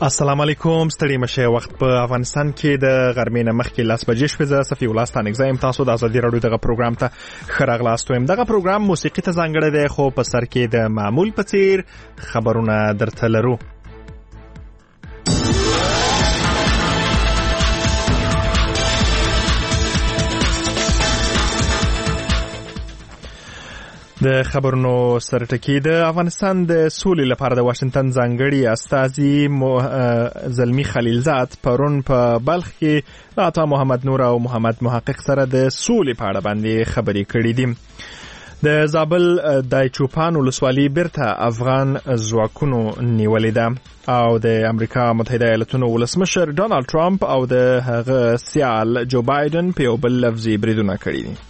السلام علیکم. ستړي مشه. وخت په افغانستان کې د غرمې نه مخکې 10 بجې شپه. زه صفي الله ستانګزایم. تاسو د ازادي رادیو دغه پروګرام ته خراغلاست ویم. دغه پروګرام موسیقي ته ځانګړی دی، خو په سر کې د معمول په څیر خبرونه درته لرو. د خبرونو سرټکی د افغانستان د سولې لپاره د واشنگټن ځانګړي استازي زلمی خلیلزاد پرون په بلخ کې عطا محمد نور او محمد محقق سره د سولې په اړه باندې خبرې کړې دي. د زابل د چوپان ولسوالۍ بیرته افغان ځواکونو نیولې ده او د امریکا متحده ایالاتونو ولسمشر ډونالد ټرمپ او د هغه سیال جو بایدن په یو بل لفظي بریدونه کړي دي.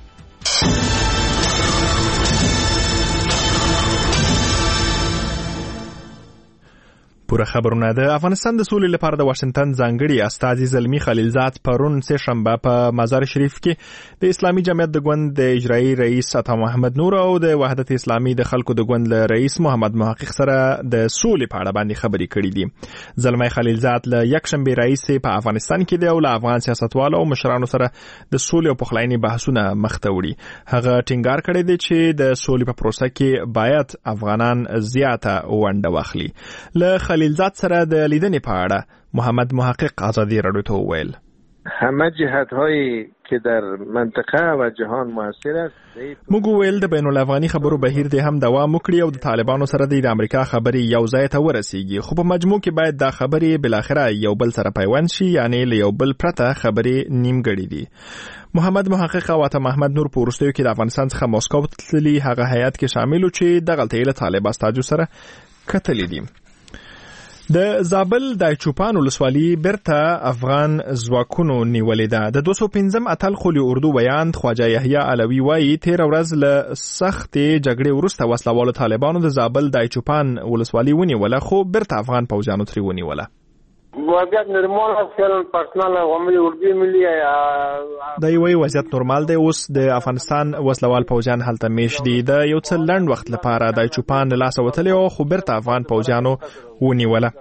پوره خبرونه. د افغانستان د سولې لپاره د واشنگټن ځانګړي استازي زلمی خلیلزاد پرون سه شنبه په مزار شریف کې د اسلامي جمعیت د ګوند د اجرایی رئیس عطا محمد نور او د وحدت اسلامي د خلکو د ګوند له رئیس محمد محقق سره د سولې په اړه باندې خبرې کړې دي. زلمی خلیلزاد له یکشنبه رئیس په افغانستان کې دی او له افغان سیاستوالو او مشرانو سره د سولې او پخلاینې بحثونه مخ ته وړي. هغه ټینګار کړی دی چې د سولې په پروسه کې باید افغانان زیاته ونډه واخلي. له خلیلزاد سره د لیدنې په اړه محمد محقق ازادي رادیو ته وویل: همه جهت‌هایی که در منطقه و جهان موثر است. موږ ویل د بین الافغاني خبرو بهیر دې هم دوام وکړي او د طالبانو سره د امریکا خبرې یو ځای ته ورسیږي، خو په مجموع کې باید دا خبرې بل اخره یو بل سره پیوند شي، یعنی له یو بل پرته خبرې نیمګړې دي. محمد محقق او عطا محمد نور په وروستیو کې د افغانستان څخه مسکو تللي هغه هیئت کې شامل و چې دغلته له طالب استازو سره کتلې دي. د زابل د چوپان ولسوالۍ بیرته افغان ځواکونو نیولې ده. د 215 اتل خولي اردو بیان خواجه یحیی علوی وایي 13 ورځ له سختې جګړې وروسته وسلوالو طالبانو د زابل د چوپان ولسوالۍ ونیوله، خو بیرته افغان پوځیانو ترې ونیوله. وضعیت نورمال است. پرسنل عوامل اردوی ملی دا یوه وضعیت نورمال دی. اوس د افغانستان وسلوال پوځیان هلته میش دي. د یو څه لنډ وخت لپاره د چوپان لاس وتلی او خو بیرته افغان پوځیانو ونیوله.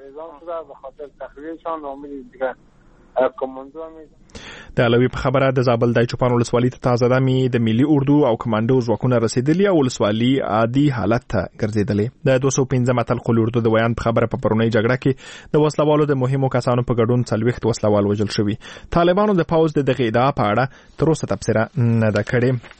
د علوی په خبره د زابل د چوپان ولسوالۍ ته تازه دمي د ملي اردو او کمانډو ځواکونه رسیدلي او ولسوالۍ عادي حالت ته ګرځیدلې. د 215 اتل خولي اردو د بیان په خبره په پرونی جګړه کې د وسلوالو د مهمو کسانو په ګډون 40 وسلوال وژل شوي. طالبانو د پوځ د دغه ادعا په اړه تر اوسه تبصره نه ده کړې.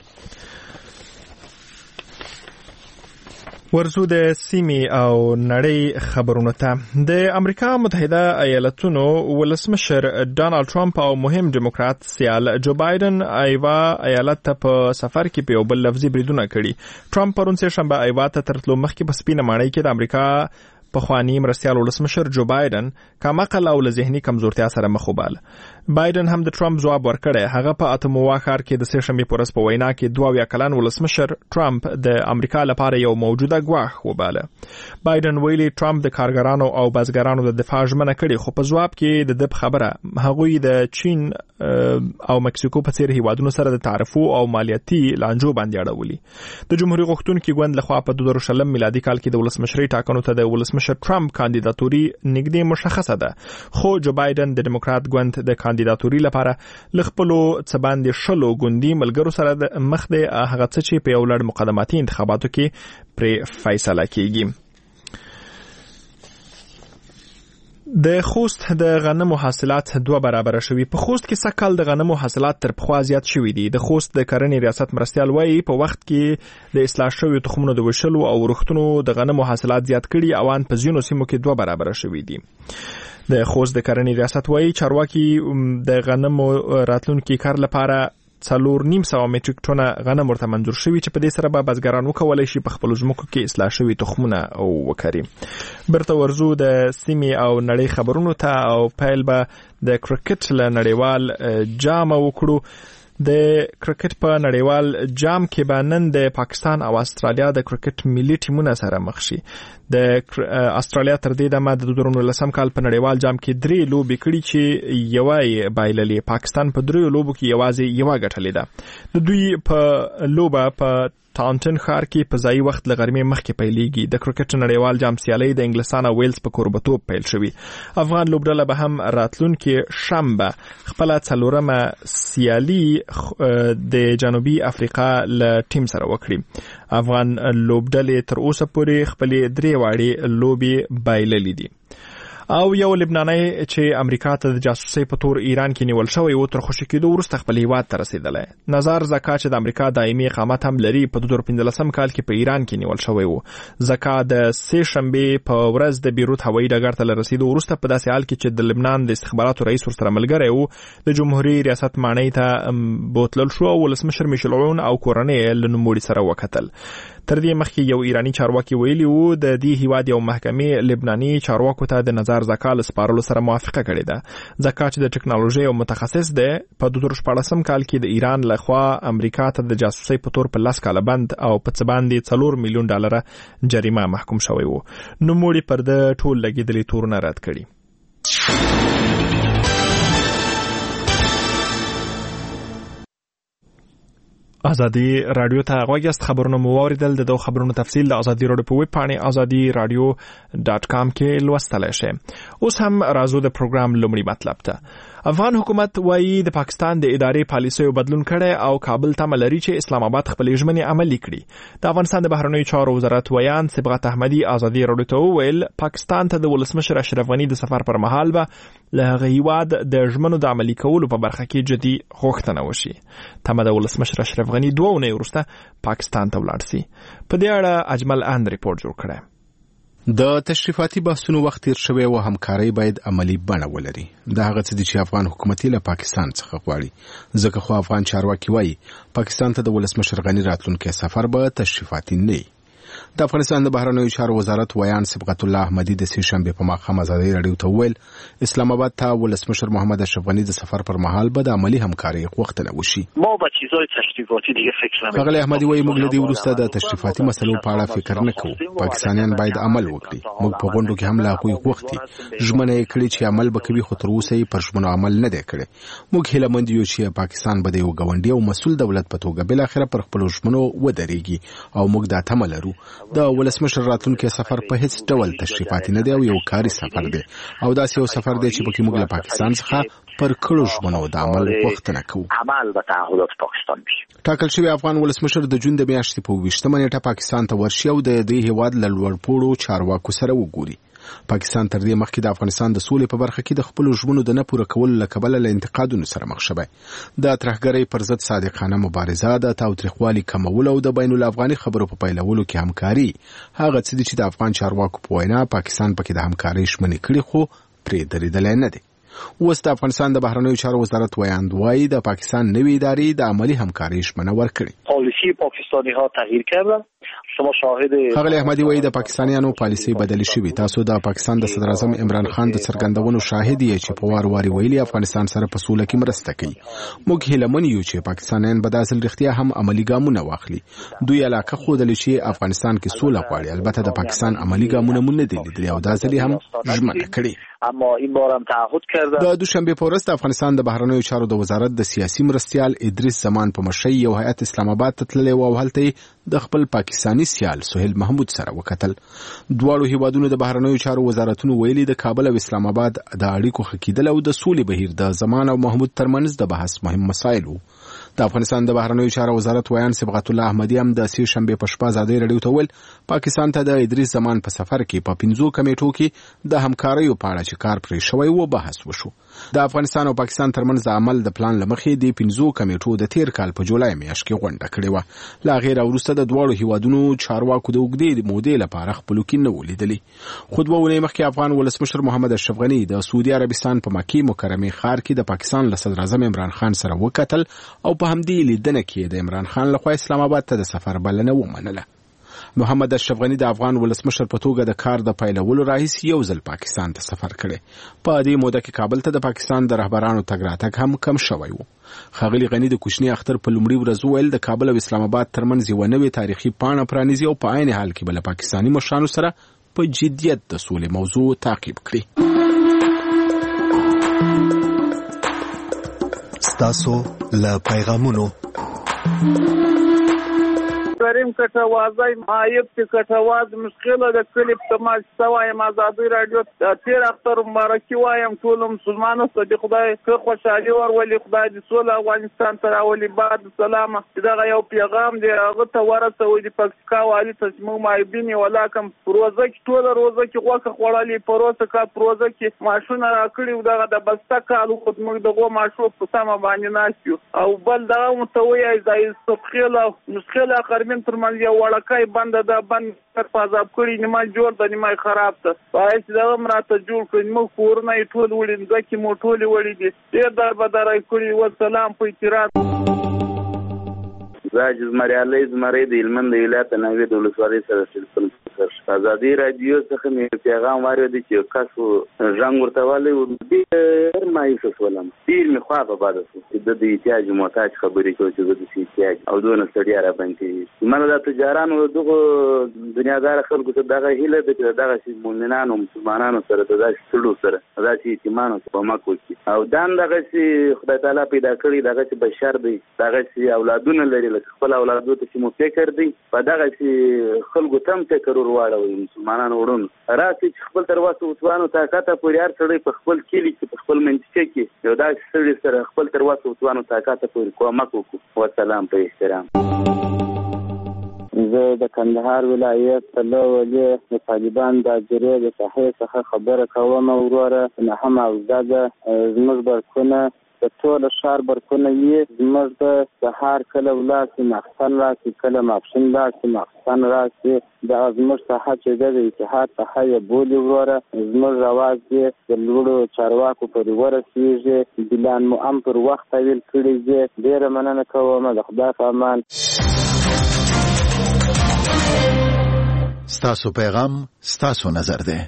ورزو د سیمې او نړۍ خبرونه ته. د امریکا متحده ایالاتونو ولسمشر ډونالد ټرمپ او مهم ډیموکرات سیال جو بایدن ایوا ایالت ته په سفر کې په یو بل لفظي بریدونه کړي. ټرمپ پرون سه شنبه ایوا ته ترتلو مخکې په سپینه ماڼۍ کې د امریکا پخوانی مرستیال ولسمشر جو بایدن کمعقل او له ذهني کمزورتیا سره مخ وباله. بایدن هم د ټرمپ ځواب ورکړی. هغه په اتموا ښار کې د سه شنبې په ورځ په وینا کې 22 کلن ولسمشر ټرمپ د امریکا لپاره یو موجوده ګواښ وباله. بایدن ویلي ټرمپ د کارګرانو او بازګرانو د دفاع ژمنه کړې، خو په ځواب کې د خبره هغوی د چین او مکسیکو په څیر هیوادونو سره د تعرفو او مالیاتي لانجو باندې اړولي. د جمهوریت غوښتونکو ګوند لخوا په 2020 میلادي کال کې د ولسمشرۍ ټاکنو ته د ولسمشر ټرمپ کاندیداتوري نږدې مشخصه ده، خو جو بایدن د ډیموکرات ګوند د کاندیداتوري لپاره لخپلو څه باندې شلو ګوندي ملګرو سره د مخ د هغه څه چې په یو لړ مقدماتي انتخاباتو کې پر فیصله کیږي. د خوست د غنمو حاصلات 2 برابر شوي. په خوست کې سکهال د غنمو حاصلات تر پخوا زیات شوي دي. د خوست د کرنې ریاست مرستیال وایي په وخت کې د اصلاح شویو تخمونو د وشلو او ورښتونو د غنمو حاصلات زیات کړي او ان په ځینو سیمو کې 2 برابر شوي دي. د خوست د کرنې ریاست وایي چارواکي د غنمو راتلونکي کار لپاره 4.5 میټریک ټنه غنم ورته منظور شوي چې په دې سره به بزګران وکولای شي په خپل ځمکو کې اصلاح شوي تخمونه وکري. برته ورزو د سیمې او نړۍ خبرونو ته او پیل به د کرکټ له نړیوال جام وکړو. د کرکټ په نړیوال جام کې به نن د پاکستان او استرالیا د کرکټ ملي ټیمونه سره مخ شي. د استرالیا تر دې دمه د 2019 کال په نړیوال جام کې 3 لوبې کړې چې یوه یې بایللې. پاکستان په 3 لوبو کې یوازې یوه ګټلې ده. د دوی په لوبه په تاونټن ښار کې په ځایي وخت له غرمې مخکې پیلېږي. د کرکټ نړیوال جام سیالۍ د انګلستان او ویلز په کوربتوب پیل شوي. افغان لوبډله به هم راتلونکي شنبه خپله 4مه سیالي د جنوبي افریقا له ټیم سره وکړي. افغان لوبډلې تر اوسه پورې خپلې 3 واړې لوبې بایللې دي. او یو لبناني چې امریکا ته د جاسوسۍ په تور ایران کې نیول شوی و تر خوشی کېدو وروسته خپل هیواد ته رسیدلی. نظر زکا چې د امریکا دایمي اقامت هم لري په 2015 کال کې په ایران کې نیول شوی و. زکا د 3 شنبه په ورځ د بیروت هوایي ډګر ته رسیدو وروسته په داسې حال کې چې د لبنان د استخباراتو رئیس ورسره ملګری و د جمهوریت ریاست ماڼۍ ته بوتلل شو او ولسمشر میشل عون او کورنۍ له نوموړي سره وکتل. تر دې مخکې یو ایرانی چارواکي ویلي وو د دې هیواد یو محکمې لبناني چارواکو ته د نظر زکا له سپارلو سره موافقه کړې ده. زکا چې د ټکنالوژي او متخصص دی په 2014 کال کې د ایران لخوا امریکا ته د جاسوسۍ په تور په 10 کاله بند او په څه باندې $4 میلیون جریمه محکوم شوی وو. نوموړي پر د ټول لګیدلې تورونه رد کړي. ازادي رادیو ته غوږیاست. خبرونه مو واوریدل. د خبرونو تفصیل د ازادي رادیو په ویب پاڼه azadiradio.com کې لوستلی شئ. اوس هم راځو د پروګرام لومړی مطلب ته. افغان حکومت وایي د پاکستان د ادارې پالیسیو بدلون کړي او کابل تمه لري چې اسلام آباد خپل ژمنې عملي کړي. د افغانستان د بهرنیو چارو وزارت ویان صبغت احمدي ازادي رادیو ته وویل پاکستان ته د ولسمشر اشرف غني د سفر پر مهال به له هغه هیواد د ژمنو د عملي کولو په برخه کې جدي غوښتنه وشي. تمه د ولسمشر اشرف غني 2 اونۍ وروسته پاکستان ته ولاړ شي. په دې اړه اجمل اند ریپورت جوړ کړی. د تشریفاتي بحثونو وخت تیر شوی او همکاري باید عملی بڼه ولري. دا هغه څه دي چې افغان حکومت له پاکستان څخه غواړي. ځکه خو افغان چارواکي وایي پاکستان ته د ولسمشر غني راتلونکي سفر به تشریفاتي نه. د افغانستان د بهرنیو چارو وزارت ویان صبغت الله احمدي د 3 شنبه په ماښام ازادي رادیو ته ویل اسلام آباد ته ولسمشر محمد اشرف غني د سفر پر مهال به د عملی همکاري غوښتنه وشي. ما به چیزای تشریفاتی دیگه فکر نمی‌کنم. غلی احمدي وایي موږ له دې وروسته د تشریفاتي مسلو په اړه فکر نه کوو. پاکستانیان باید عمل وکړي. موږ په غونډو کې هم لا کوئی وختي ژمنه کړې چې عمل وکوي خو تر اوسه یې پر ژمنو عمل نه دی کړی. موږ هیله مند یو چې پاکستان به د یو غونډي او مسؤل دولت په توګه بل اخره پر خپل ژمنو ودرېږي او موږ دا تمه لرو. د ولسمشر راتلونکي سفر په هیڅ ډول تشریفاتي نه دی او یو کاري سفر دی او داسې یو سفر دی چې پکې موږ له پاکستان څخه پر کړو ژمنو د عمل غوښتنه کوو. عمل به تعهدات پاکستان بشي. ټاکل شوی افغان ولسمشر د جون د میاشتې په 20مه نیټه پاکستان ته ورشي او د دې هیواد له لوړپوړو چارواکو سره وګوري. پاکستان تر دې مخکې د افغانستان د سولې په برخه کې د خپل ژمنو د نه پوره کولو له کبله له انتقادونو سره مخ شوی. د ترهګرۍ پر ضد صادقانه مبارزه، د تاوتریخوالي کمول او د بین الافغاني خبرو په پیلولو کې همکاري هغه څه دي چې د افغان چارواکو په وینا پاکستان پکې د همکارۍ ژمنې کړې خو پرې درېدلی نه دی. اوس د افغانستان د بهرنیو چارو وزارت ویاند وایي د پاکستان نوې ادارې د عملی همکارۍ ژمنه ورکړې. پالیسی پاکستانی ها تغییر کردن. شما شاهد خغلی احمدي وایي د پاکستانیانو پالیسي بدلی شوې. تاسو د پاکستان د صدر اعظم عمران خان د څرګندونو شاهد یې چې په وار ویلي افغانستان سره په سوله کې مرسته کوي. موږ هیله من یو چې پاکستانیان به د اصل رښتیا هم عملی ګامونه واخلي. دوی علاقه خوده چې افغانستان کې سوله غواړي. البته د پاکستان عملی ګامونه مونږ نه دي لیدلي او دا ځلې هم ژمنه کړې. اما این بار هم تعهد کرده. د دوشنبه په ورځ د افغانستان د بهرنیو چارو د وزارت د سیاسي مرستیال ادریس زمان په مشرۍ یو هیئت اسلام آباد ته تللی او هلته د خپل پاکستانی سیال سهیل محمود سره وکتل. دواړو هیوادونو د بهرنیو چارو وزارتونو ویلي د کابل او اسلام آباد د اړیکو ښه کېدل او د سولې بهیر د زمان او محمود ترمنځ د بحث مهم مسایل وو. د افغانستان د بهرنیو چارو وزارت ویان صبغت الله احمدي هم د 3 شنبه په شپه ازادي رادیو ته ویل پاکستان ته د ادریس زمان په سفر کې په 5 کمیټو کې د همکاریو په اړه چې کار پرې شوی و بحث وشو. د افغانستان او پاکستان ترمنځ د عمل د پلان لمخې د 5 کمیټو د تیر کال په جولای میاشت کې غونډه کړې و. لا غیر وروسته د دواړو هیوادونو چارواکو د وګړي مودې لپاره خپل کې نه ولیدلې. خو دوه ونې مخکې افغان ولسمشر محمد اشرف غني د سعودي عربستان په مکه مکرمه ښار کې د پاکستان له صدر اعظم عمران خان سره وکتل او په همدې لیدنه کې د عمران خان لخوا اسلام آباد ته د سفر بلنه ومنله. محمد اشرف غني د افغان ولسمشر په توګه د کار د پیلولو راهیسې یو ځل پاکستان ته سفر کړي. په دې موده کې کابل ته د پاکستان د رهبرانو تګ راتګ هم کم شوی و. ښاغلي غني د کوچني اختر په لومړي ورځ ویل د کابل او اسلام آباد ترمنځ یو نوې تاریخي پاڼه پرانیزي او په عین حال کې بل پاکستاني مشرانو سره په جدیت د سولې موضوع تعقیب کړي. ستاسو له پیغامونو کریم کټوازی معایب چې کټواز مشکله د کلیپ تماش سوایم آزادی رادیو تیر اختر مبارکي وایم ټول مسلمانانو ته د خدای ښه خوشحالي ورولي خدای دې سوله افغانستان ته راولي بعد سلام دغه یو پیغام دی هغه ته ورسوي د پکتیکا والي ته موږ معایبین ولا کوم پروژه کې ټول روزه کې غوښه خوړلې پروسه کا پروژه کې ماشونه راکړي دغه د بسته کالو خود موږ دغه ماشو په سم باندې ناشو او بل دا متوي ځای سبخيله مشکله قرمن تر منځ یو وړکای بند ده بند په عذاب کړي نیمه جوړ د نیمه خراب ته پای چې دا مراته جوړ کړي موږ کورنه ټول وړي ځکه مو ټول وړي دي ډېر دربدارای کړي و سلام په اعتراض زاج زمریالی زمری د هلمند د ولایت نوې د ولسوالۍ سره سلسله آزادي رادیو څخه مې پیغام واورېد چې کاسو ژوند ورته والی و ډېر مایوس شولم ډېر مې خوا په باده شو چې د دې احتیاج محتاج خبرې کوي چې د دې احتیاج او دونه ستړیا را باندې مله د تجارانو دغه دنیادار خلکو ته دغه هیله ده چې دغه مؤمنانو مسلمانانو سره د داسې سړو سره داسې یتیمانو ته کومک وکړي او دا دغه چې خدای تعالی پیدا کړي دغه چې بشر دی دغه چې اولادونه لري خپل اولادو ته چې مو فکر دی په دغه چې خلکو تم فکر ورواړوي مسلمانانو وړون راسي چې خپل تر واسه وتوانو طاقت پورې هر سړی په خپل کلی کې په خپل منطقه کې یو داسې سړی سره خپل تر واسه وتوانو طاقت پورې کومک وکړو وسلام په احترام. زه د کندهار ولایت له ولې د طالبان د اجرې د صحیح څخه خبره کوم وروره نه هم او زده زموږ برکونه د ټول شهر برکونه یې زموږ د سهار کله ولاسي مخصن راسي کله ماپښین راسي مخصن راسي د زموږ څخه چې د اتحاد څخه یې بولي وروره زموږ رواج یې د لوړو چارواکو پورې ورسېږي بلان مو هم پر وخت ویل کړي دي ډېره مننه کوم د خدای په امان. ستاسو پیغام ستاسو نظر ده.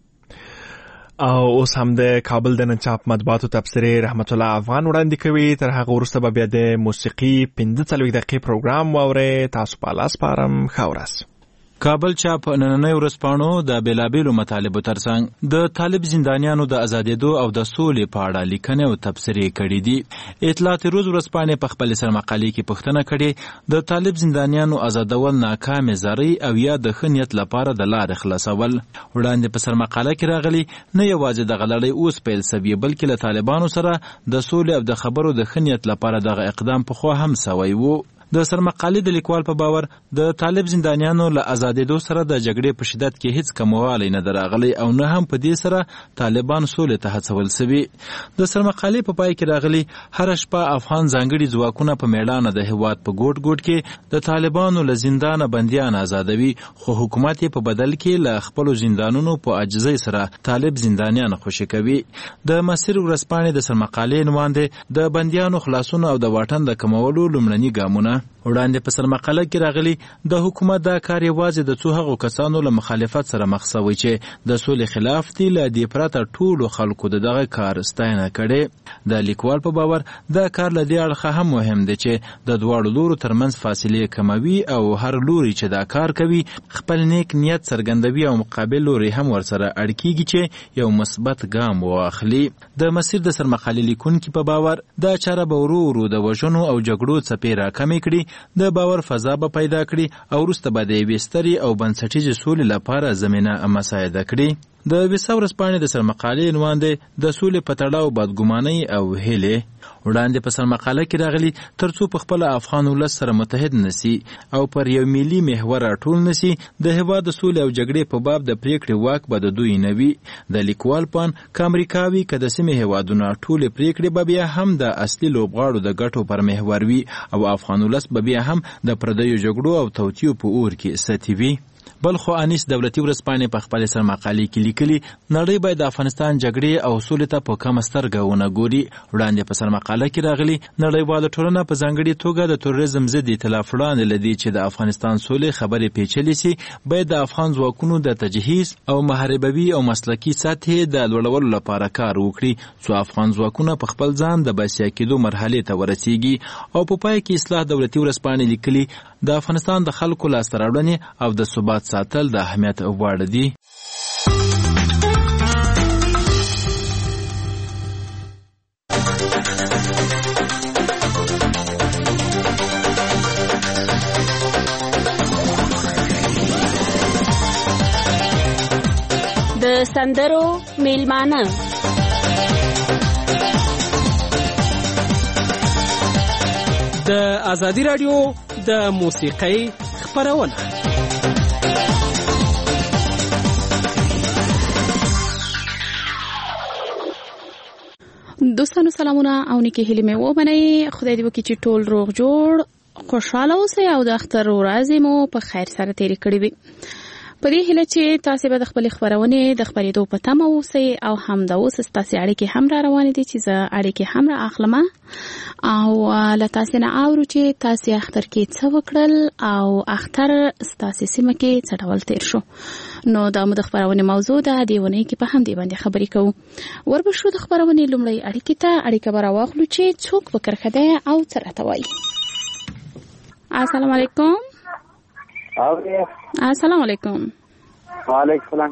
او اوس هم د کابل د نن چاپ مطبوعاتو تبصرې رحمت الله افغان وړاندې کوي تر هغه وروسته به بیا د موسیقي 45 دقیقې پروګرام واورئ. تاسو په لاس پارم ښه ورځ. کابل چاپ نننۍ ورځپاڼو د بیلابیلو مطالبو ترڅنګ د طالب زندانیانو د آزادېدو او د سولې په اړه لیکنې او تبصرې کړي دي. اطلاعات روز ورځپاڼې په خپل سرمقالې کې پوښتنه کړې د طالب زندانیانو آزادول ناکام زری او یا د ښه نیت لپاره د لارې خلاصول. وړاندې په سرمقاله کې راغلي نه یوازې دغه لړۍ اوس پیل سوي بلکې له طالبانو سره د سولې او د خبرو د ښه نیت لپاره دغه اقدام پخوا هم سوی و. د سرمقالې د لیکوال په باور د طالب زندانیانو له آزادېدو سره د جګړې په شدت کې هیڅ کموالی نه راغلی او نه هم په دې سره طالبان سولې ته هڅول سوي. د سرمقالې په پای کې راغلي هر شپه افغان ځانګړي ځواکونه په میړانه د هیواد په ګوټ ګوټ کې د طالبانو له زندانه بندیان آزادوي خو حکومت په بدل کې له خپلو زندانونو په عاجزۍ سره طالب زندانیان خوشي کوي. د مسیر ورځپاڼې د سرمقالې عنوان دی د بندیانو خلاصون او د واټن د کمولو لومړني ګامونه. وړاندې په سرمقاله کې راغلي د حکومت دا کار یوازې د څو هغو کسانو له مخالفت سره مخ شوی چې د سولې خلاف دي له دې پرته ټولو خلکو دغه کار ستاینه کړې. د لیکوال په باور دا کار له دې اړخه هم مهم دی چې د دواړو لورو ترمنځ فاصلې کموي او هر لوري چې دا کار کوي خپل نیک نیت څرګندوي او مقابل لوري هم ورسره اړ کیږي چې یو مثبت ګام واخلي. د مسیر د سرمقالې لیکونکي په باور دا چاره به ورو ورو د وژنو او جګړو څپې راکمې کړي د باور فضا به پیدا کړي او وروسته به د یوې سترې او بنسټیزې سولې لپاره زمینه مساعده کړي. د ویسا ورځپاڼې د سرمقالې عنوان دی د سولې په تړاو بدګمانۍ او هیلې. وړاندې په سرمقاله کې راغلي ترڅو په خپل افغان ولس سره متحد نسی او پر یو ملي محور راټول نسی د هیواد د سولې او جګړې په باب د پریکړې واک به د دوی نه وي. د لیکوال پان که امریکاوي که د سیمې هیوادونه ټولې پریکړې به بیا هم د اصلي لوبغاړو د ګټو پر محور وي او افغان ولس به بیا هم د پردیو جګړو او توطیو په اور کې ستی وي. بل خو انیس دولتي ورځپاڼې په خپل سرمقالې کې لیکلي نړۍ باید د افغانستان جګړې او سولې ته په کمه سترګه ونه ګوري. وړاندې په سرمقاله کې راغلي نړیواله ټولنه په ځانګړې توګه د تروریزم ضد ایتلاف وړاندې لدی چې د افغانستان سولې خبرې پیچلې سي باید د افغان ځواکونو د تجهیز او محاربوي او مسلکي سطحې د لوړولو لپاره کار وکړي څو افغان ځواکونه په خپل ځان د بسیا کېدو مرحلې ته ورسیږي. او په پای کې اصلاح دولتي ورځپاڼې لیکلي د افغانستان د خلکو لاسته راوړنې او د ثبات ساتل د اهمیت وړ دي. سندرو میلمانه د ازادي رادیو د موسیقۍ خپرونه. دوستانو سلامونه او نیکی هیلې مې ومنئ. خدای دې وکړي چې ټول روغ جوړ خوشحاله اوسئ او د اختر ورځې مو په خیر سره تېرې کړې وي. په دې هیله چې تاسې به د خپلې خپرونې د خپرېدو په تمه اوسئ او همدا اوس ستاسې اړیکې هم را روانې دي چې زه اړیکې هم را اخلم او له تاسې نه اورو چې تاسې اختر کې څه وکړل او اختر ستاسې سیمه کې څه ډول تېر شو. نو دا مو د خپرونې موضوع ده. دې اونۍ کې په همدې باندې خبرې کوو. وربشو د خپرونې لومړۍ اړیکې ته اړیکه به راواخلو چې څوک په کرښه دی او څه راته وایي. السلام علیکم. السلام علیکم. وعلیکم السلام.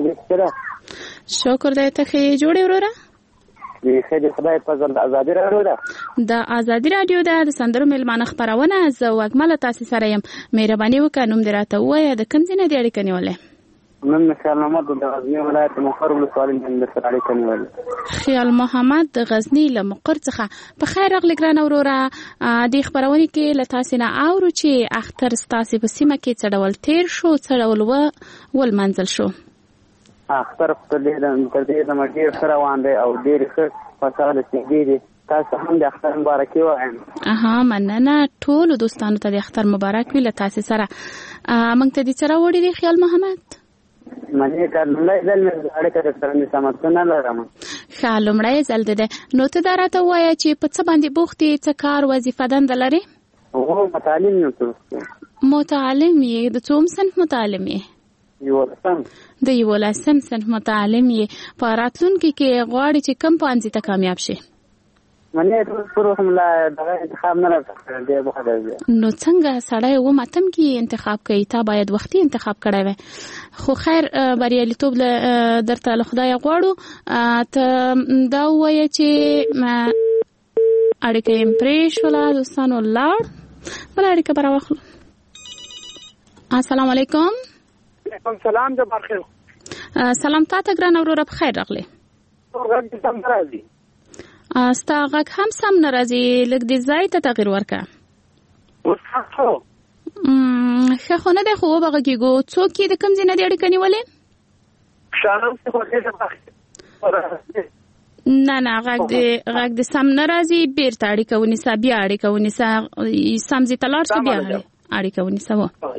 شکر دی. ته ښې جوړې وروره؟ د خدای فضل. د ازادي رادیو ده. د ازادي رادیو ده د سندرو میلمانه خپرونه. زه وږمه له تاسې سره یم. مهرباني وکړه نوم دې راته ووایه. د کوم ځای نه دې اړیکه نیولې؟ نن خیال محمد د غزني ولایت مقر ولسوالۍ نه درسره اړیکه نیولې. خیال محمد د غزني له مقر څخه. په خیر راغلې ګرانه وروره. دې خپرونې کې له تاسې نه اورو چې اختر ستاسې په سیمه کې څه ډول تېر شو، څه ډول ولمانځل شو. اختر تر دې دمه ډېر ښه روان دی او ډېر ښه خوشحاله سیږي دي. تاسو هم د اختر مبارکي وایم. مننه. ټولو دوستانو ته د اختر مبارک وي. له تاسې سره موږ ته دې څه راوړي دي خیال محمد؟ منې کار لومړی ځل مې اړیکه درسره مې تماسونه لرم. ښه لومړی ځل دی. نو ته دا راته ووایه چې په څه باندې بوخت یې، څه کار وظیفه دنده لرې؟ متعلم یم. متعلم یې؟ د څوم صنف متعلم یې؟ د 11 صنف متعلم یې. په راتلونکي کې غواړې چې کوم پوهنځي ته کامیاب شي؟ منې ټول هم لا دغه انتخاب نه راځي. نو څنګه سړی ماتم کې انتخاب کوي؟ تا باید وختي انتخاب کړی وای. خو خیر بریالیتوب درته له خدای غواړو. ته دا ووایه چې اړیکه یې پرې شوله. دوستانو لاړ بله اړیکه به راواخلو. السلام علیکم. وعلیکم سلام. جبار خیر. سلام تا ته ګرانه وروره. په خیر راغلې. ستا غږ هم سم نه راځي. لږ دې ځای ته تغیر ورکړه. ښه خو نه دی خو وبغږېږو. څوک یې د کوم ځای نه دې اړیکه نیولې؟ نه غږ دې سم نه راځي. بیرته اړیکه ونیسه. بیا اړیکه ونیسه. سم ځای ته لاړ شو بیا اړیکه ونیسه.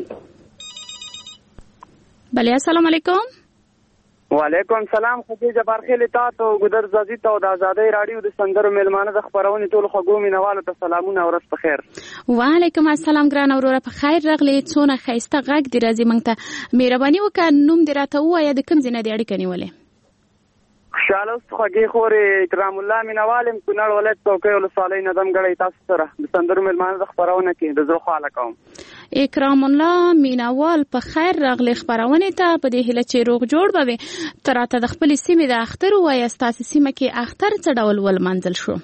بله السلام علیکم. وعلیکم سلام. خدای جبار خیل تا ته ګودر زازي ته د ازادۍ رادیو د سندرو میلمانه د خبرونې ټول خوږو مینوالو ته سلامونه او ورځ په خیر. وعلیکم السلام ګرانه وروره. په خیر راغلې. څونه ښایسته غږ دې راځي موږ ته. مهرباني وکړه نوم دې راته ووایه. د کوم ځای نه دې اړیکه نیولې؟ خوشحاله اوس خوږې خورې اکرام الله مینوال یم. کونړ ولایت څوکۍ ولسوالۍ ندم ګړی تاسو سره د سندرو میلمانه د خبرونه کې د زړه خواله کوم. اکرام الله مینوال په خیر راغلې خبرونه ته. په دې هیله چې روغ جوړ به وي. ته راته د خپلې سیمې د اختر ووایه. ستاسې سیمه کې اختر څه ډول ولمانځل شو؟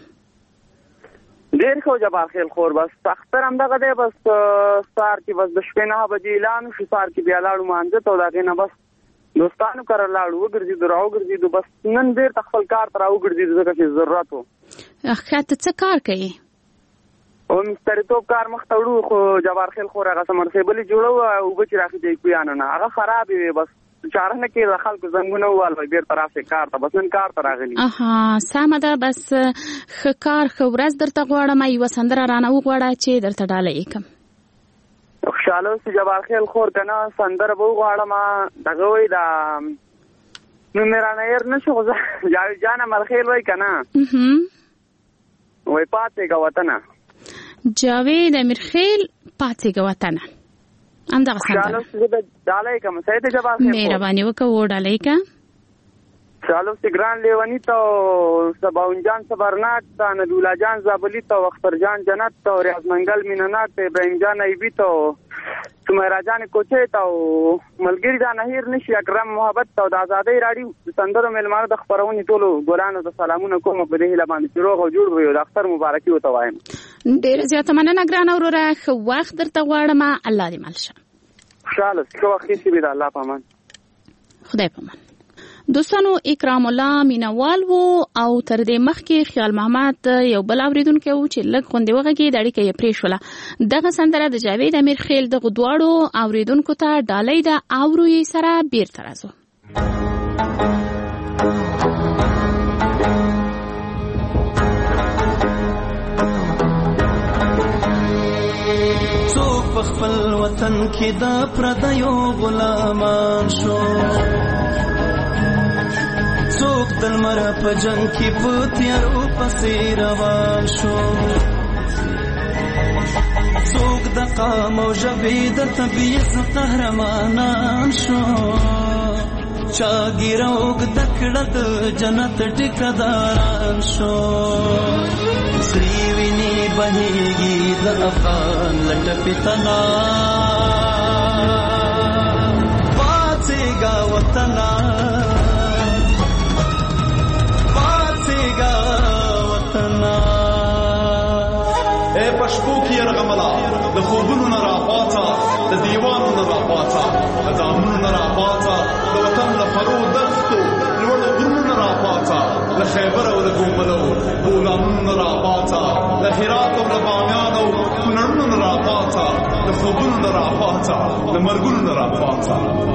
ډېر ښه جبار خیل خور. بس اختر همدغه دی. بس سهار کې بس د شپې 9 بجې اعلان شو. سهار کې بیا لاړو مانځه ته او د هغې نه بس دوستانو کره لاړو وګرځېدو راوګرځېدو. بس نن بېرته خپل کار ته راوګرځېدو ځکه چې ضرورت و. ښه ته څه کار کوې؟ مستریتوب کار مخ ته وړو. خو جبار خیل خور هغه سمرسیبلې جوړو او اوبه چې راخېږي کویانه نه هغه خرابې وې. بس چاره نه کې د خلکو زنګونه ووال وای بېرته راشئ کار ته. بس نن کار ته راغلي. سمه ده. بس ښه کار ښه ورځ درته غواړم. یوه سندره رانه وغواړه چې درته ډاله یې کړم. خوشحاله اوسې جبار خیل خور. که نه سندره به وغواړم. دغه وایي دا نوم مې رانه هېر نه شو. خو جاوید جان امرخیل وایي که نه وایي پاڅېږه وطنه. جاوید امیرخیل پاڅېږه وطنه. همدغه سندره. ډاله یې کړم. صحیح دی جبار خیل. مهرباني وکړه وډاله یې کړه. خوشحاله اوسې ګران لیوني ته سباون جان صبرناک ته نبیالله جان زابلي ته اختر جان جنت ته ریاض منګل مینناک ته ابراهیم جان ایبي ته سمیرا جان کوچې ته ملګري جان هیر نشي اکرم محبت ته د ازادۍ راډیو د سندرو میلمانه د خبرونې ټولو ګلانو ته سلامونه کوم. په دې هیله باندې چې روغ او جوړ وي. د اختر مبارکي ورته وایم. ډېره زیاته مننه ګرانه وروره. ښه وخت درته غواړم. الله دې مل شه. خوشحاله ښه وخت هېڅ وي. د الله په امان. خدای په امان. دوستانو اکرام الله مینوال وو او تر دې مخکې خیال محمد یو بل اوریدونکی وو چې لږ غوندې وغږېد اړیکه یې پرې شوله. دغه سندره د جاوید امیر خیل دغو دواړو اوریدونکو ته ډالۍ ده. اورو یې سره بیرته راځو. څوک په خپل وطن کې د پردیو غلامان شو، څوک د لمر په جنګ کې په تیارو پسې روان شو، څوک د قام او ژبې د تبعیض قهرمانان شو، چا ږیره اوږده کړه د جنت ټیکهداران شو. سرې وینې بهېږي د افغان له ټپې تنا، پاڅېږه وطنه پشپو کې یرغملا د خوبونو نه راپاڅه، د دیوانو نه راپاڅه، د دامونو نه راپاڅه، د وطن له فرو دښتو لوړو غرونو نه راپاڅه، له خیبر او له ګوملو بولانونو نه راپاڅه، له هرات او له بامیان او کونړونو نه راپاڅه، د خوبونو نه راپاڅه، د مرګونو نه راپاڅه.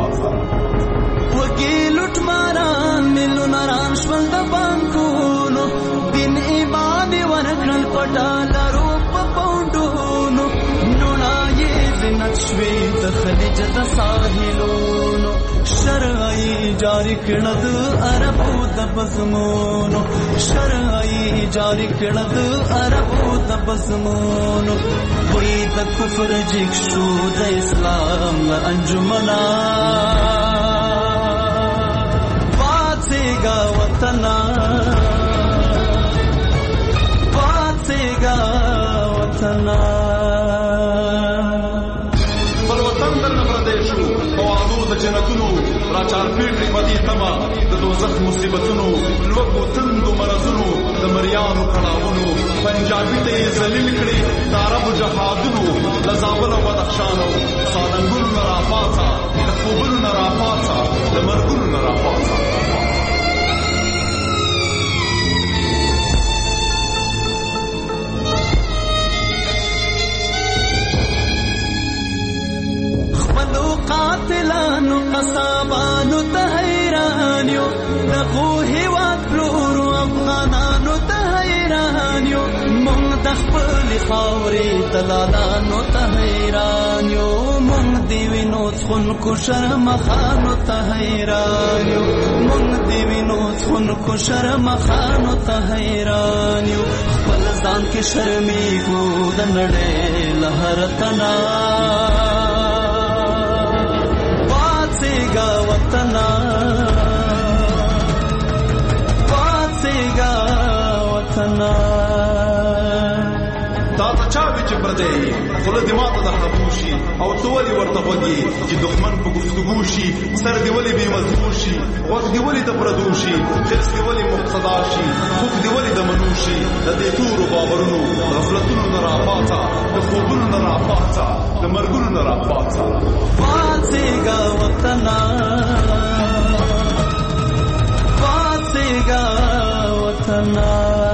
وګي لوټ ماران ملونه ران شول د بانکونو، دین ایمان ورکړل پټالرو په پوندونو، نوڼایې زینت شوې د خلیج د ساحلونو، شرعي جاری کړه د عربو د بزمونو، شرعي جاری کړه د عربو د بزمونو. وی د کفر جګ شو د اسلام له انجمنا، پاڅېږه وطنه پاڅېږه وطنه. بل وطن درنه پردی شو په وعدو د جنتونو، راچارپېټ کړي په دې تمه د دوزخ مصیبتونو، لوږو تندو مرضونو د مریانو کړاوونو، پنجابي ته یې ذلیل کړي د عربو جهادونو، له زابل او بدخشان او سالنګونو نه راپاڅه، د خوبونو نه راپاڅه، د مرګونو نه راپاڅه. قاتلانو قصابانو ته حیران یو، دغو هېواد پلورو افغانانو ته حیران یو، مونږ د خپلې خاورې دلالانو ته حیران یو، مونږ د وینو څښونکو شرمخانو ته حیران یو، مونږ د وینو څښونکو شرمخانو ته حیران یو. خپل ځان کې شرمېږو د نړۍ له هر تنا، پاڅېږه وطنه پاڅېږه وطنه. دا ته چا وي چې پردی خوله دې ماته د خبو شي، او ته ولې ورته غوږ یې چې دښمن په گفتګو شي، سر دې ولې بې مضمون شي، غوږ دې ولې د پردو شي، حرص دې ولې مقتدا شي، خوب دې ولې د منو شي. د دې تورو باورونو غفلتونو نه راپاڅه، د خوبونو نه راپاڅه، د مرګونو نه راپاڅه. پاڅېږه وطنه پاڅېږه وطنه.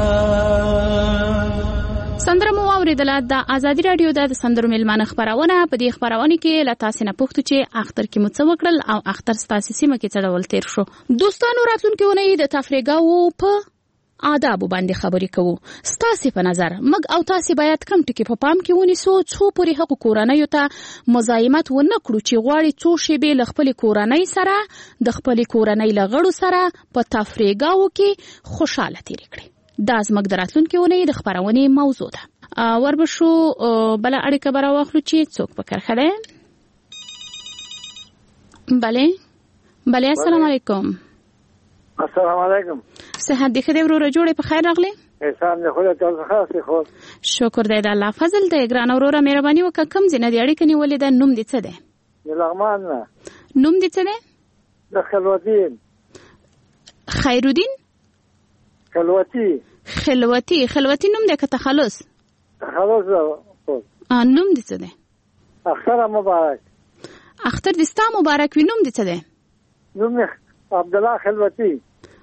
سندره مو واورېدله. د ازادي راډیو د سندرو میلمانه خپرونه. په دې خپرونه کې له تاسې نه پوښتو چې اختر کې مو څه وکړل او اختر ستاسې سیمه کې څه ډول تېر شو. دوستانو راتلونکې اونۍ د تفریحګاوو په آدابو باندې خبرې کوو. ستاسې په نظر موږ او تاسې باید کم ټکي په پام کې ونیسو څو پورې هغو کورنیو ته مزاحمت ونه کړو چې غواړي څو شېبې له خپلې کورنۍ سره د خپلې کورنۍ له غړو سره په تفریحګاوو کې خوشحاله تېرې کړي. دا زموږ د راتلونکې اونۍ د خپرونې موضوع ده. وربشو بله اړیکه به راواخلو چې څوک په کرښه دی. بله السلام علیکم. السلام علیکم. صحت دې ښه دی وروره؟ جوړې په خیر راغلې؟ احسان دې خدای تاسو خاص خو شکر دی د الله فضل دی. ګرانه وروره مهرباني وکړه کوم ځای نه دې اړیکه نیولې ده؟ نوم دې څه دی؟ د لغمان نه. نوم دې څه دی؟ د خلوتین. خیرالدین خلوتی نوم دی که تخلص؟ تخلص نوم دې څه دی؟ اختر مبارک. اختر دې ستا مبارک وي. نوم دې څه دی؟ نوم عبد الله خلوتی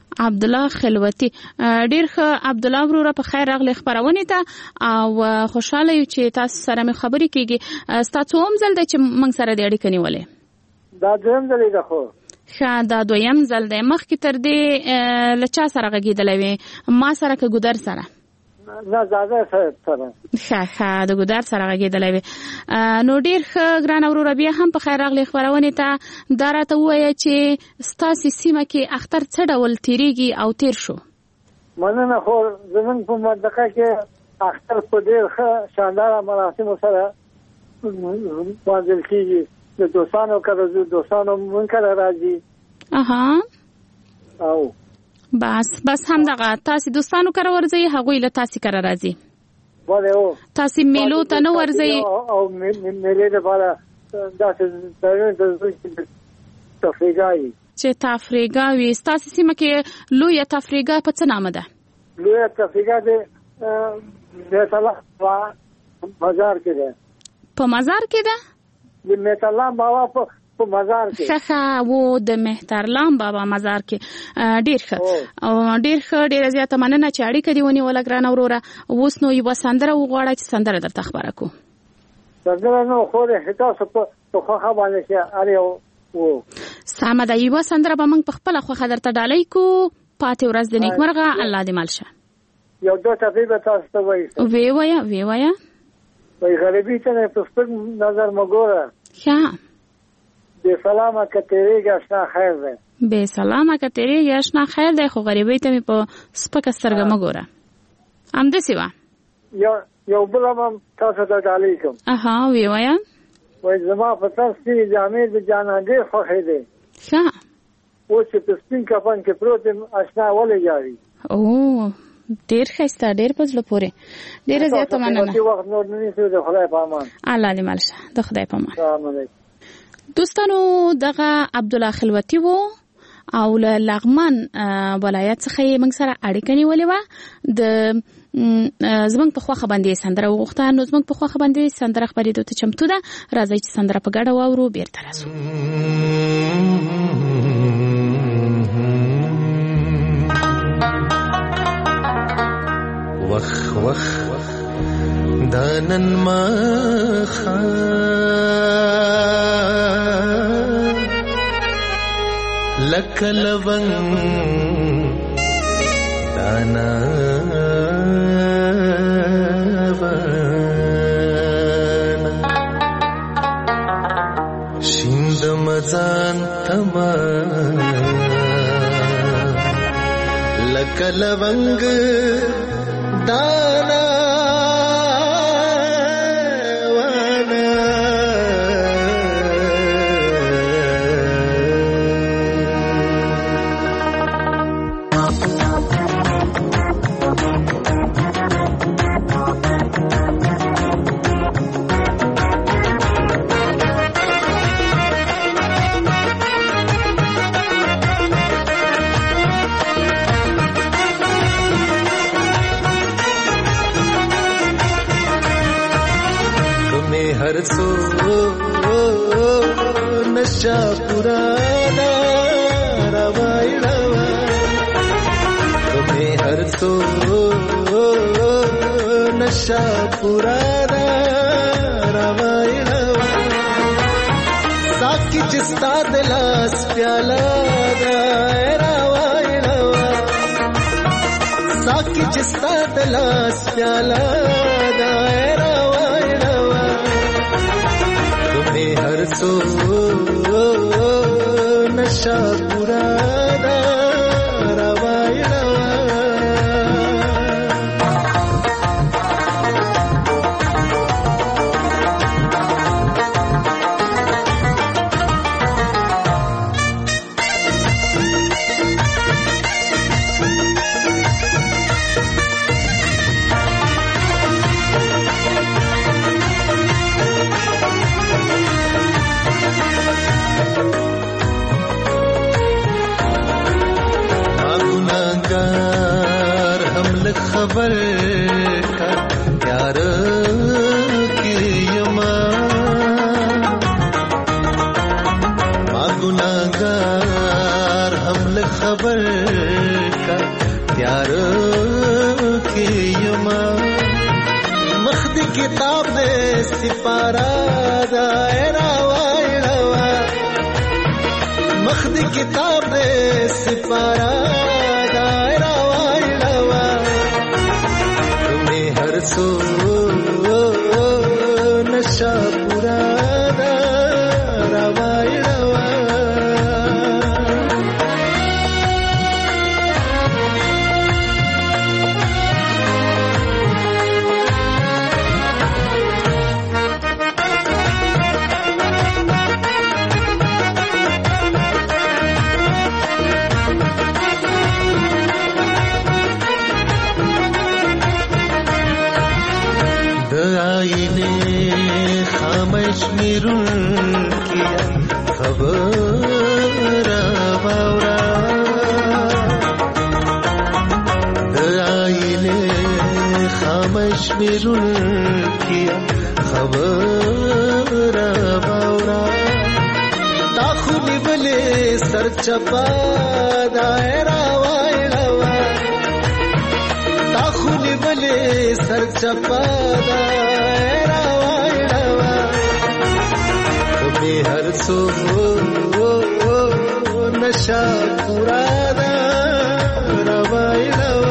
ډیر ښه عبد الله وروره په خیر راغلی خبرونه ته او خوشاله یو چې تاسو سره مې خبرې کیږي تاسو هم ځل د چې موږ سره د اړیکې نیولې دا دویم ځل دی خو دا دویم ځل دی مخکې تر دې لچا سره غږیدلې وې ما سره که ګودر سره نه زاده سره ښه د ګودر سره غږیدلې وې نو ډیر ښه ګران وروره بیا هم په خیر راغلی خبرونه ته دا راته وایي چې ستاسو سیمه کې اختر څه ډول تیریږي او تیر شو مننه خو زمونږ په منطقه کې اختر په ډیر ښه شاندار مراسم سره واځل کیږي د دوستانو کړه دوستانو مونږ کړه راځي او بس هم دغه تاسو دوستانو کړه ورځي هغه له تاسو کړه راځي وله او تاسو میلو ته نو ورځي او میلې لپاره داسې تفریګای چې تفریګا وي تاسو سیمه کې لوی تفریګا په څه نامه ده لوی تفریګا د مثلا بازار کې ده په مزار کې ده د مهترلام بابا په مزار کې ښه وو د مهترلام بابا مزار کې ډیر ښه ډیر زیاته مننه چې اړیکه دی ونی ولګران وروره اوس نو یو سندره وغواړه چې سندره درته خبره کو سندره نو خو د تاسو په خوخه باندې چې اړیو وو سمه ده یو سندره به موږ په خپل خوخه درته ډالۍ کو پاتې ورځ د نیکمرغه الله دې مالشه یو دوه تفریبه تاسو ته وایي وی وایا وای غریبی ته په خپل نظر مګوره ښه بے سلامه کتریږي آشنا خیر ده بے سلامه کتریږي آشنا خیر ده خو غریبی ته په سپک سترګه مګوره ام دې سیوا یو بل هم تاسو ته ډالۍ کوم وی وایا وای زما په تاسو جامې د جانا دې خوښې ده ښه او چې په سپین کفن کې پروت آشنا ولې جاري او ډیر خسته ډیر پزله پوره ډیر زیاته مننه الله دې مالشه د خدای په امان دوستانو دغه عبد الله خلوتی وو او له لغمان ولایت څخه موږ سره اړیکه نیولې و د زمنګ په خوخه باندې سندره وغوښته نو زمنګ په خوخه باندې سندره خبرې دوته چمتو ده راځي چې سندره په ګډه واورو بیرته راسو وخ دانن ما لک لونگ دانا شیند مزان تما لک لونگ دانا हर सो नशा पुराना रवाई रवा तुम्हें हर सो नशा पुराना रवाई रवा साकी जिस्ता दिलास प्याला रवाई रवा साकी जिस्ता दिलास प्याला हर सो नशा पुराना रवाई रवा کتاب دې سپارا دایرا وایړوا مخ دې کتاب دې سپارا دایرا وایړوا تمه هر سو نشا پورا دایرا وایړوا میرون کیا خبر باورا دایله خاموش میرون کیا خبر باورا تا خونی بله سر چپا دایرا وایلوا تا خونی بله سر چپا دایرا हर सो नशा पूरा रवाई रवा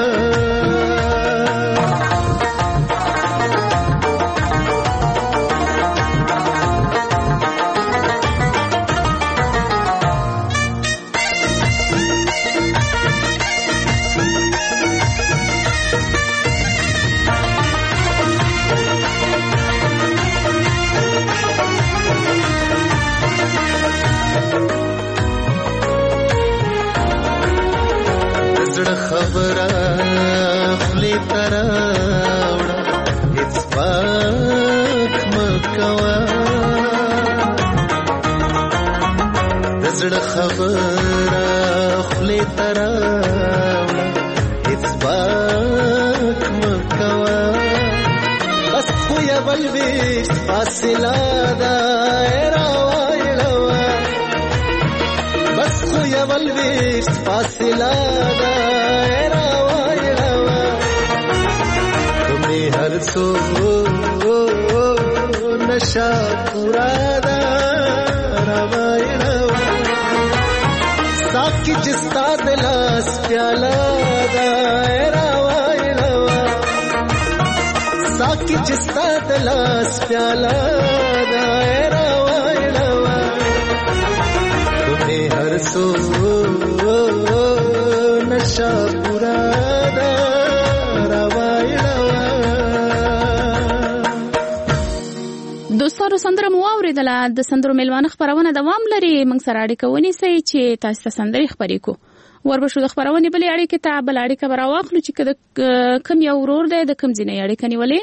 خبره خلی تراوړه هیڅ پاک مکوا دزړه خبره خلی تراوړه هیڅ پاک مکوا بس خو یا بلوي فاصله دایرا وایلوا بس خو یا بلوي فاصله हर सो नशा पूरा रवाई रवा साकी जिस्ता दिलास प्याला दायरा वाई रवा साकी जिस्ता दिलास प्याला दायरा वाई रवा तुम्हें हर सो नशा पूरा रवाई रवा دوستانو سندره مو اوریدله د سندرو میلمانه خبرونه دوام لري موږ سره اړیکه ونیسئ چې تاسو ته سندرې خبرې کو وربشو د خبرونې بلې اړیکې ته بل اړیکه به راواخلو چې کوم یو ورور دی د کوم ځای نه اړیکه نیولې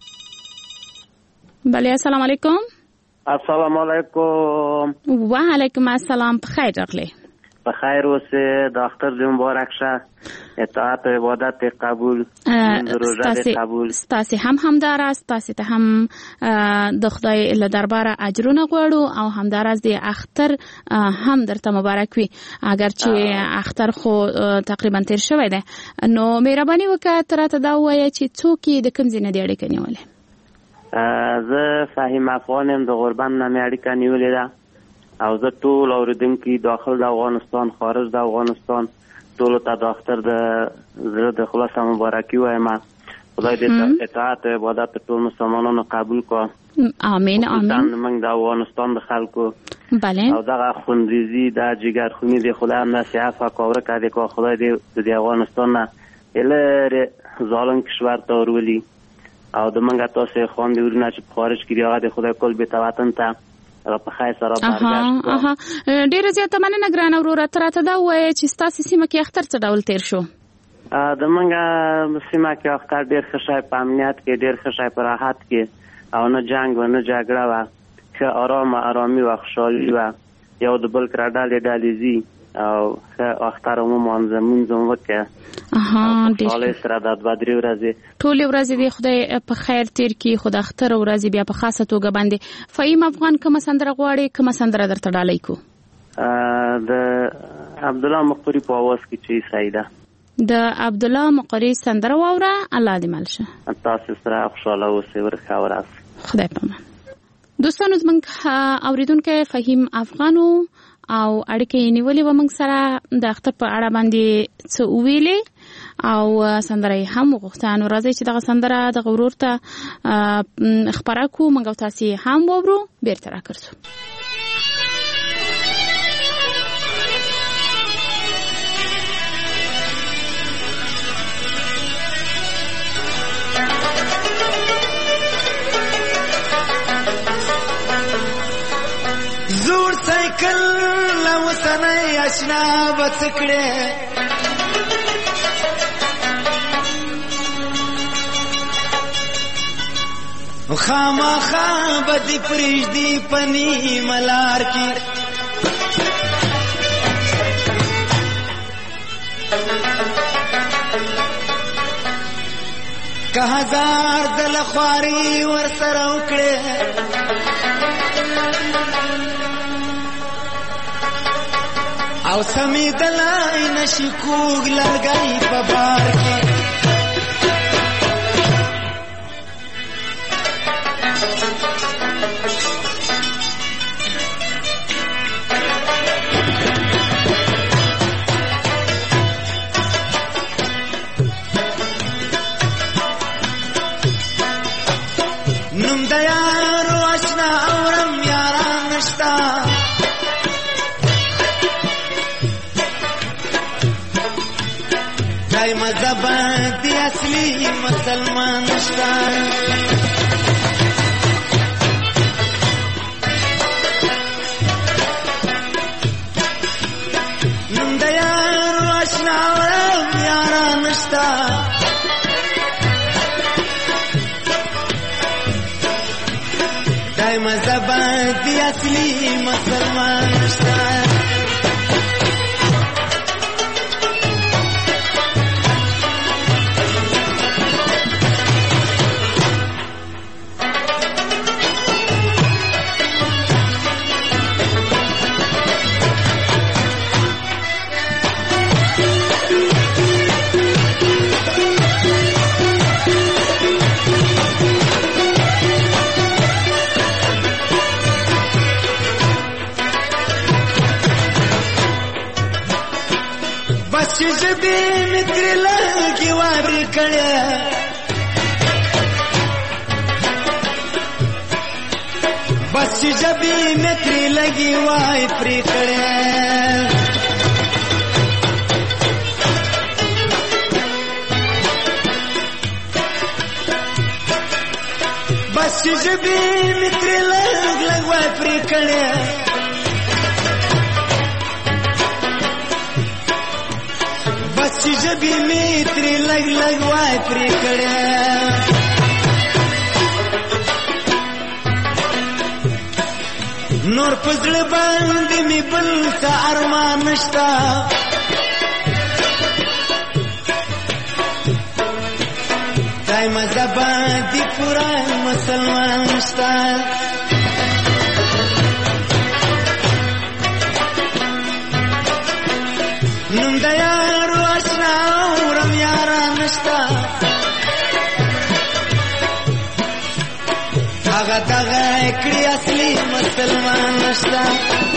بله السلام علیکم السلام علیکم وعلیکم السلام بخیر راغلی بخیر اوسه د اختر دې مبارک شه اطاعت عبادت قبول روزه قبول ستاسو هم همدار ستاسو ته هم د خدای له درباره اجرونه غواړو او همدار از د اختر هم درته مبارک وي اگر چې اختر خو تقریبا تیر شوی دی نو مهرباني وکړه ترته دا وایي چې څوک د کوم ځای نه دی اړیکه نیولې زه فهیم افغانم د غربن نه اړیکه نیولې ده او زه ټول اوریدونکو داخل د افغانستان خارج د افغانستان ټول ته د اختر د زړه د خلاص مبارکي وایم خدای دې اطاعت عبادت ټول مسلمانانو قبول کړي امين امين موږ د افغانستان د خلکو بله او دغه خونریزي د جګرخونی د خدای نه سیافه کاوره کړي کو خدای دې د افغانستان نه الهره ظالم کشور ته ورولي او د منګه تاسو خوان دی ورنه چې خارج کړي هغه د خدای کول به تواتن ته په خیر سره برګشت ډیره زیاته مننه ګران وروره ترته دا وایي چې ستاسو سیمه کې اختر څه ډول تیر شو د منګه سیمه کې اختر ډیر ښه شای په امنیت کې ډیر ښه شای په راحت کې او نه جنگ و نه جګړه و ښه آرامي و خوشحالي و یو د بل کړه ډالېزي او اختر مو منظمون زموږ وکړه ډیر سره د بدري ورځې ټول ورځې دی خدای په خیر تیر کی خدای اختر ورځې بیا په خاصه توګه باندې فهیم افغان کوم سندره غواړي کوم سندره درته ډالۍ کو د عبد الله مقری په आवाज کې چې سیده د عبد الله مقری سندره واوره. الله دې مل شه. تاسو سره خوشاله اوسئ ورخه وراس. خدای پامان. دوستانو زمونږ اوریدونکو فهیم افغانو او اړیکې نیولې و موږ سره د اختر په اړه باندې څه ویلې او سندره هم وغوښته. نو راځي چې دغه سندره د غرور ته خبره کو موږ تاسو هم وورو بیرته راکړو. زور سایکل لوسنه آشنا بسکړه خامخا بدی پرېږدي پنی ملار کې که هزار دل خواري ورسره وکړه او سمی دلای نشی کوگ لرگئی پا بار کی نم دیارو اشنا اورم یاران نشتا دای مذهب دی اصلی مسلمان نشتا نم دیارو اشنا اورم یاران نشتا دای مذهب دی اصلی مسلمان نشتا جبی متر لگی واری کڑے بس جبی متر لگی واری پری کڑے بس جبی متر لگ واری پری کڑے جبی میتری لگ لگ وای پری کړه نور پزړ باندې می بل څه ارمان نشتا دای مذهب دی پورا مسلمان نشتا نم دیارو اشنا اورم یاران نشتا آغا داغا اکڑی اصلی مسلمان نشتا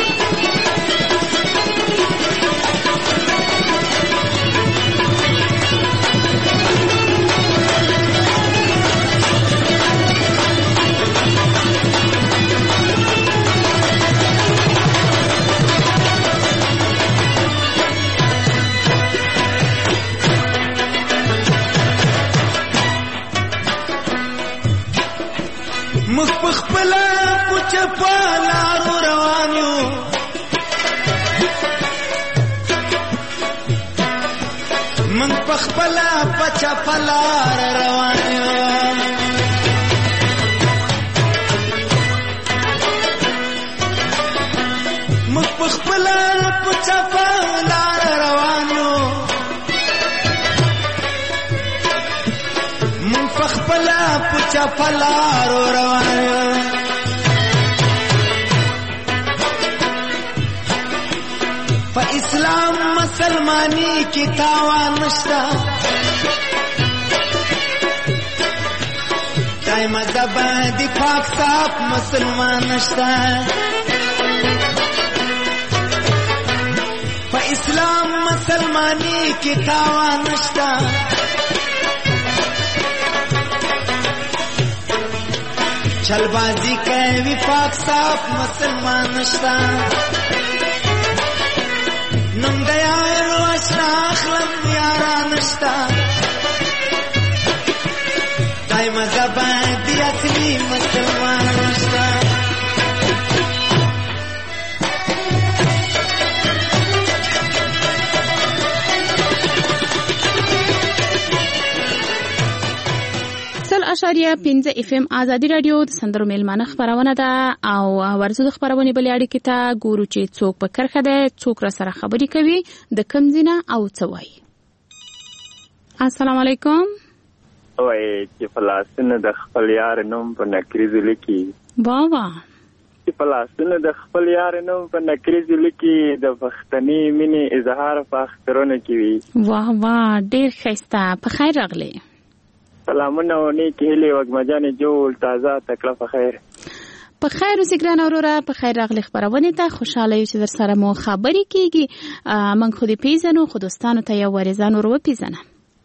مخ پخپلا پوچ پالارو روانیو من پخپلا پچ پالار روانیو مخ پخپلا پچ پالار روانیو من پخپلا پچ پالارو روانیو په اسلام مسله مسلمانی کی تاوان نشتا دای مذهب دی پاک صاف مسلمان نشتا په اسلام مسلمانی کی تاوان نشتا چل بازی کوي پاک صاف مسلمان نشتا نم د یار واشنا اخلم یارا نشتا دای مذهب دی اصلي مسلمان نشتا اشاریه 15 اف ام ازادي رادیو د سندرو میلمانه خبرونه ده او ورزو د خبرونه بلې اړیکې ته ګورو چې څوک په کرخه ده څوک را سره خبرې کوي د کم زینه او څه وایي. السلام علیکم. وای چې فلسطین د خپل یار نوم په نکریز لیکي بابا چې فلسطین د خپل یار نوم په نکریز لیکي د پښتني مینې اظهار په اخترونه کوي. واه واه ډیر ښایسته. په خیر راغلی. سلامونه و نیکی هیلې وږمجانې جوړ تازه تکړه په خیر. په خیر اوسې ګرانه وروره. په خیر راغلی خپرونې ته. خوشحاله یو چې در سره مو خبرې کېږي. موږ خو دې پیژنو خو دوستانو ته یو وارې ځان ور وپېژنه.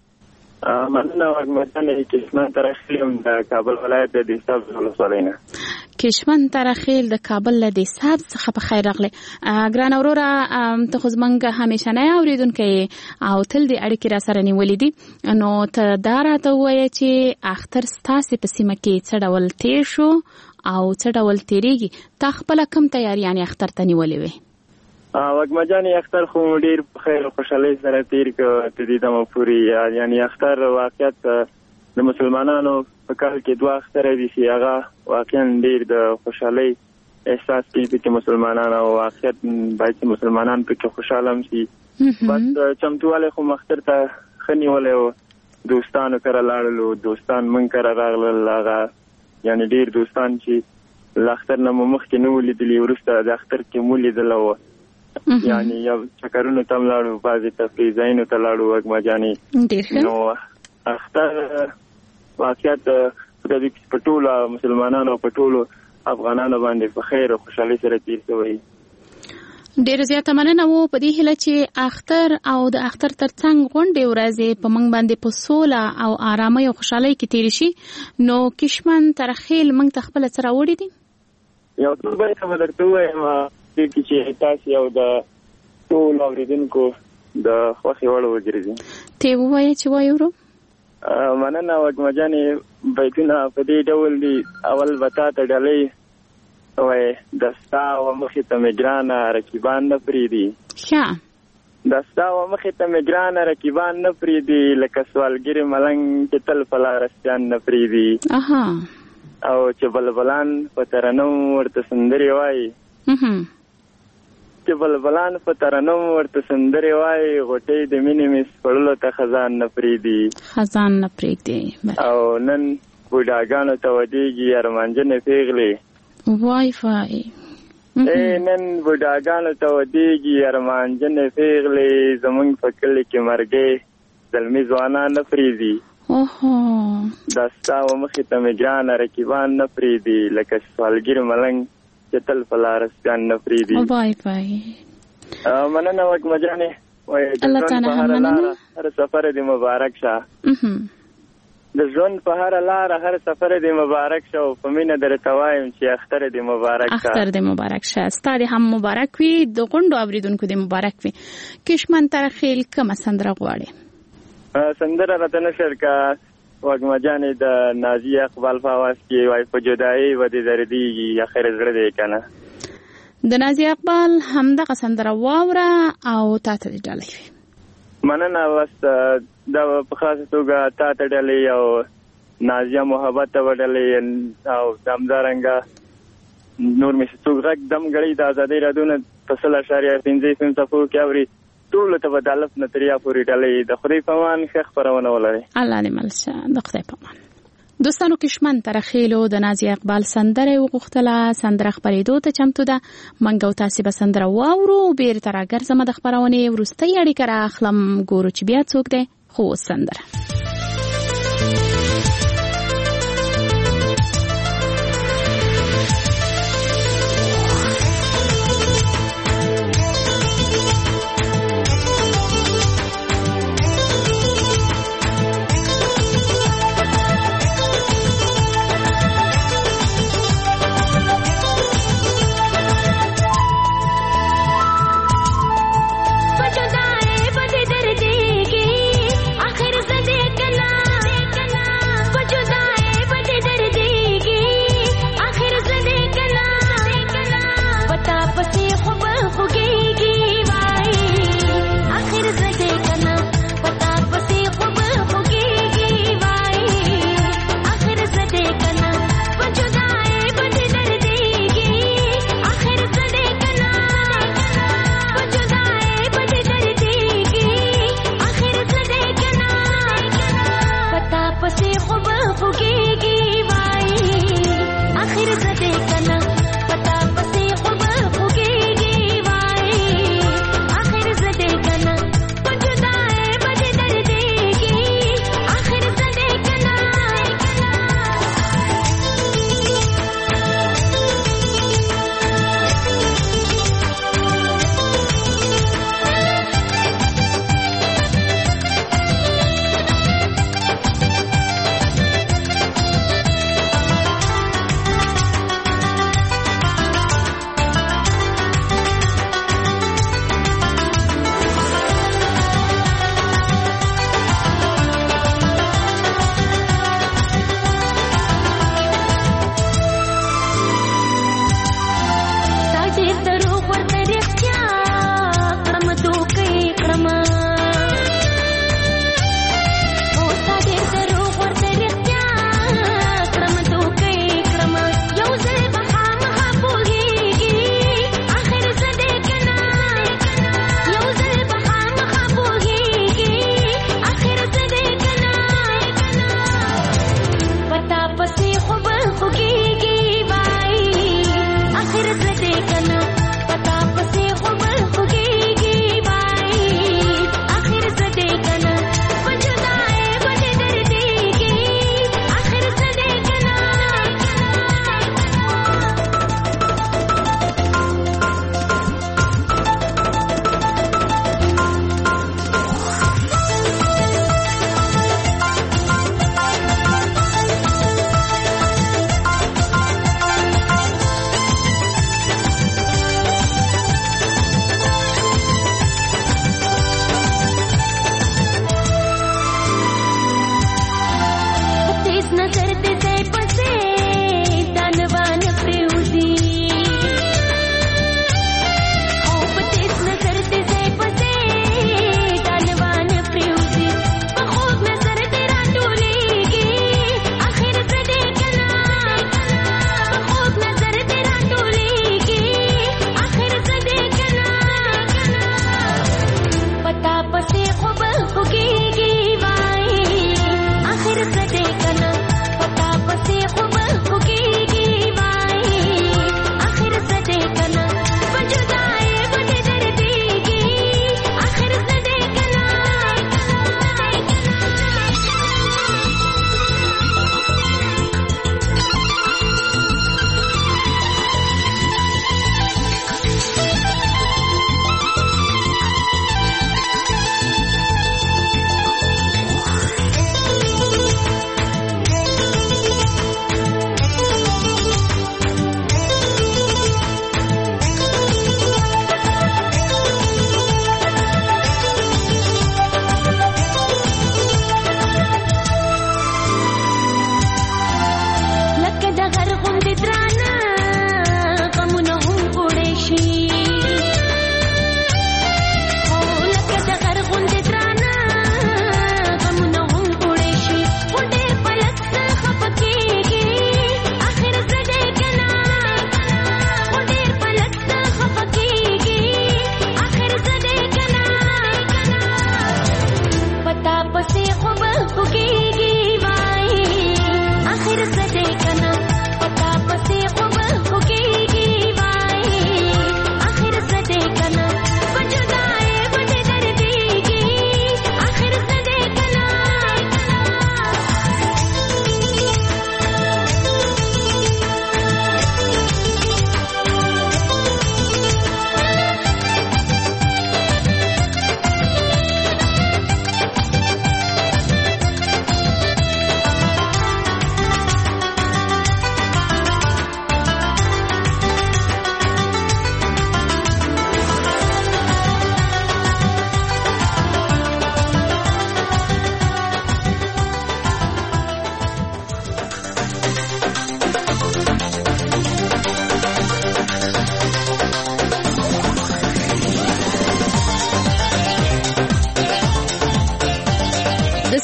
مننه وږمجانې کشمن ترخیل یم د کابل ولایت د دیساب ولسوالۍ نه. کشمن ترخیل د کابل له دیساب څخه په خیر راغلی. ګرانه وروره ته خو زموږ همیشنی اورېدونکی او تل دې اړیکې را سره نیولې دي نو ته دا راته ووایه چې اختر ستاسې په سیمه کې څه ډول تېر شو او څه ډول تېرېږي. تا خپله کوم تیاریانې اختر ته نیولې وې؟ وږمجانې اختر خو ډېر په خیر او خوشحالۍ سره تېر کړ تر دې دمه پورې. یعنې اختر واقعیت د مسلمانانو په کال کې 2 اختره دي چې هغه واقعا ډېر د خوشحالۍ احساس کوي پکې مسلمانان او واقعیت باید چې مسلمانان پکې خوشحاله هم شي. بس چمتووالی خو اختر ته ښه نیولی و. دوستانو کره لاړلو دوستان موږ کره راغلل. هغه یعنې ډېر دوستان چې له اختر نه مو مخکې نه و لیدلي وروسته د اختر کې مو لیدله وه. یعنې یو چکرونو ته هم لاړو بعضې تفریح ځایونو ته لاړو وږمجانې. نو اختر واقعیت په ټولو مسلمانانو او په ټولو افغانانو باندې په خیر او خوشحالۍ سره تېر شوی. ډېره زیاته مننه وو په دې هیله چې اختر او د اختر ترڅنګ غونډې ورځې په موږ باندې په سوله او ارامۍ او خوشحالۍ کې تېرې شي. نو کشمن ترخیل موږ ته خپله څه راوړي دي؟ یو څه به درته ووایم دې کې چې تاسې او د ټولو اورېدونکو د خوښې وړ وګرځي. ته یې ووایه چې وایو ورو. مننه وږمجانې بیتونه په دې ډول دي. اول به تا ته ډالۍ وای د ستا و مخې ته مې ګرانه رقیبان نه پرېږدي. ښه د ستا و مخې ته مې ګرانه رقیبان نه پرېږدي لکه سوالګرې ملنګ چې تل په لاره سپیان نه پرېږدي. او چې بلبلان په ترنم ورته سندرې وایي چې بلبلان په ترنم ورته سندرې وایي غوټۍ د مینې مې سپړلو ته خزان نه پرېږدي. خزان نه پرېږدي. او نن بوډاګانو ته ودېږي ارمانجنې پیغلې. وای وای نن بوډاګانو ته ودېږي ارمانجنې پیغلې زمونږ په کلي کې مرګې زلمي ځوانان نه پرېږدي. دا ستا و مخې ته مې ګرانه رقیبان نه پرېږدي لکه سوالګر ملنګ چې تل په لاره سپیان نه پرېږدي. وای وای مننه وږمجانې. وایي د ژوند په هره لاره هر سفر دې مبارک شه. د ژوند په هره لاره هر سفر دې مبارک شه. او په مینه درته وایم چې اختر دې مبارک شه. اختر دې مبارک شه. ستا دې هم مبارک وي. د غونډو اورېدونکو دې مبارک وي. کشمن ترخیل کومه سندره غواړې؟ سندره راته نشر کا وږمجانې د نازي اقبال په اواز کې وایي په جدایي به دې دردېږي اخر زړه دی که نه. د نازي اقبال همدغه سندره واوره او تا ته دې ډالۍ وي. مننه. بس دا په خاصه توګه تا ته ډالۍ او نازیه محبت ته وډالۍ او همدارنګه نور مې چې څوک غږ دم ګړۍ د ازادۍ راډیو نه په 100.5 FM څپو کې اوري ټولو ته به د الف نه تر یا پورې ډالۍ. د خدای په امان ښه خپرونه ولرئ. الله دې مل شه. د خدای په امان. دوستانو کشمن ترخیلو د نازیه اقبال سندره وغوښتله. سندره خپرېدو ته چمتو ده. منګ او تاسې به سندره واورو. بیرته راګرځم د خپرونې وروستۍ اړیکه رااخلم. ګورو چې بیا څوک دی. خو سندره बचो दाए बदे दर्दे के आखिर सदे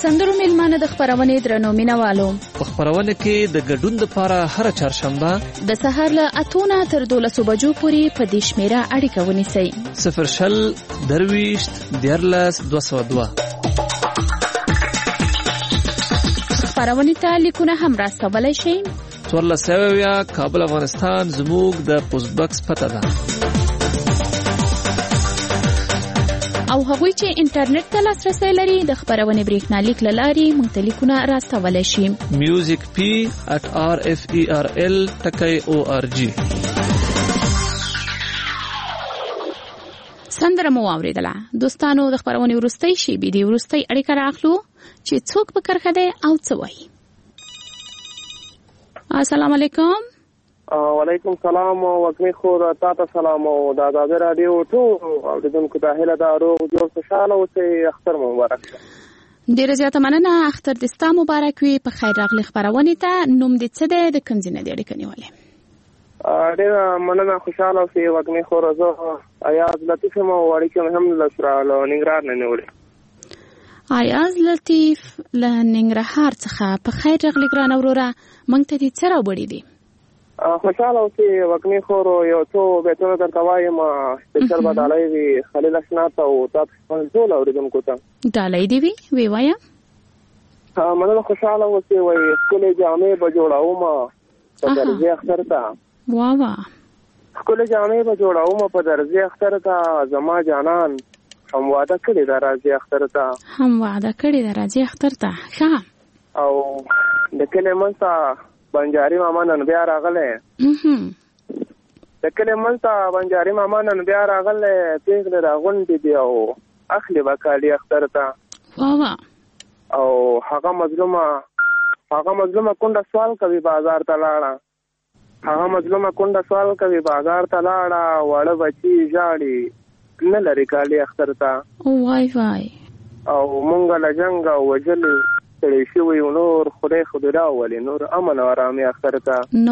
سندرو میلمانه د خبرونې درنو مینوالو په خبرونه کې د ګډون لپاره هر چهارشنبه د سهار له 8 نه تر 12 بجو پورې په دې شمیره اړیکه ونیسئ 0 درويشت دیارلس 202 خبرونې ته لیکونه هم راستولی شئ 14 کابل افغانستان زموږ د پوسټ باکس پته ده او هغوی چې انټرنیټ ته لاسرسی لري د خبرونې بریښنالیک له لارې موږ ته لیکونه راستولی شي musicp@rferl.org سندره مو واورېدله دوستانو د خبرونې وروستۍ شیبې د وروستۍ اړیکه راخلو چې څوک په کرښه دی او څه وایي السلام علیکم وعلیکم السلام وکمی خور تاسو سلام او د آزاد رادیو ټول اوریدونکو ته هیله ده روغ جوړ خوشاله اوسئ اختر مبارک ډیره زیاته مننه اختر دې ستا مبارک وي په خیر راغلی خبرونه ته نوم دې څه دی د کوم ځای نه دی اړیکه نیولې ډیره مننه خوشاله اوسئ وکمی خور زه ایاز لطیف مو اړیکه هم لسره ننګرهار نه نیولې ایاز لطیف له ننګرهار څخه په خیر راغلی ګران اوروره مونږ ته دې څه راوړي دي خوشاله اوسئ وکمی خور یو څو بیتونه درته وایم سپیشل به ډالۍ وي خلیل اشنات او تاسو ټول اوریدونکو ته ډالۍ دې وي وایه مننه خوشاله اوسئ وایي ښکلې جامې به جوړوم په درځي اختر ته واه ښکلې جامې به جوړوم په درځي اختر ته زما جانان هم وعده کړې ده راځي اختر ته ښه او د کلي منځ ته بنجاري ماما نن بیا راغلی د کلي منځ ته بنجاري ماما نن بیا راغلی پېغلې راغونډې دي او اخلي به کالي اختر ته او هغه مظلومه کونډه سوال کوي بازار ته لاړه واړه بچي ژاړي نه لري کالي اختر ته او مونږ له جنګ او وژلې ستړي شوي نور خدای راولي نور امن او ارامي اختر ته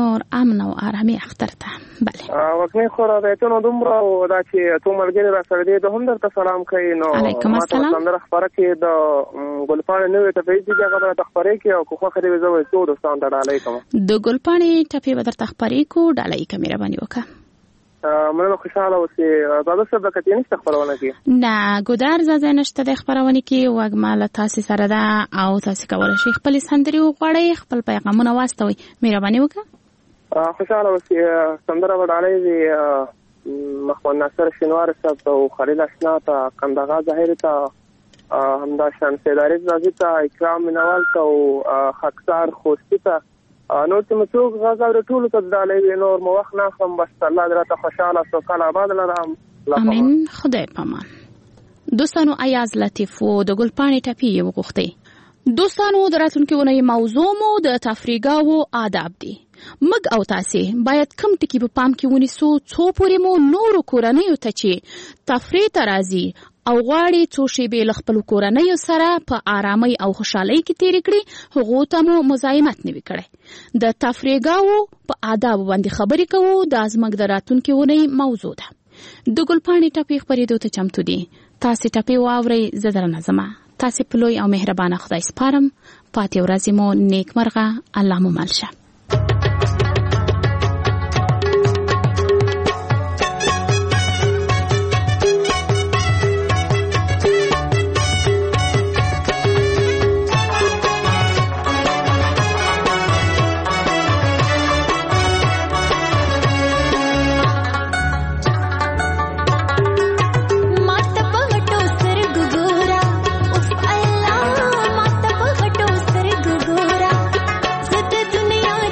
بله وکمی خورا بیتونو دومره دا چې تو ملګري را سره دی د هم درته سلام کوي نو ماته سندره خبره کې د ګلپاڼې نوې ټپې دي هغه درته خبرې کې او کوخه خري زه وې څو دوستان ته ډالۍ کوم د ګلپاڼې ټپې به درته خبرې کو ډالۍ کوم مهرباني وکړه مننه خوشاله اوسئ زاده صاحب د کتې نشته خبرونه کې نه ګودار زاده نشته د خبرونه کې وګما له تاسو سره ده او تاسو کولای شئ خپل سندري وغواړئ خپل پیغامونه واستوي مهرباني وکړه خوشاله اوسئ سندره وډالۍ وي محمد ناصر شینوار صاحب او خلیل اشنات کندهار ظاهر ته همدا شان سیداری رازی ته اکرام منوال ته او خاکسار خوستی ته نور چې مڅوک غزاور ټول ته ډالۍ نور مو وخت نه خم بس الله دې راته خوشاله سوکاله آباد لرم امين خدای پامان دوستانو ایاز لطیف و د ګلپاڼې ټپې وغوښتي دوستانو دراتونکو ونې موضوع مو د تفریګاو آداب دي مګ او تاسې باید کم ټکی په پام کې ونیسو څو پورې مو نور کورنۍ ته چې تفریح ته راځي او غواړي څو شیبې له خپل کورنۍ سره په آرامۍ او خوشحالۍ کې تیر کړي هغه ته مو مزاحمت نه وکړي د تفریګاو په آداب باندې خبرې کوو د ازمګ دراتونکو ونې موضوع ده د ګلپاڼې ټپې خبرېدو ته چمتو دي تاسې ټپې واورئ زه درنه ځمه تاسې په لوی او مهربانه خدای سپارم پاتې ورځې مو نیکمرغه الله مو مل شه दुनिया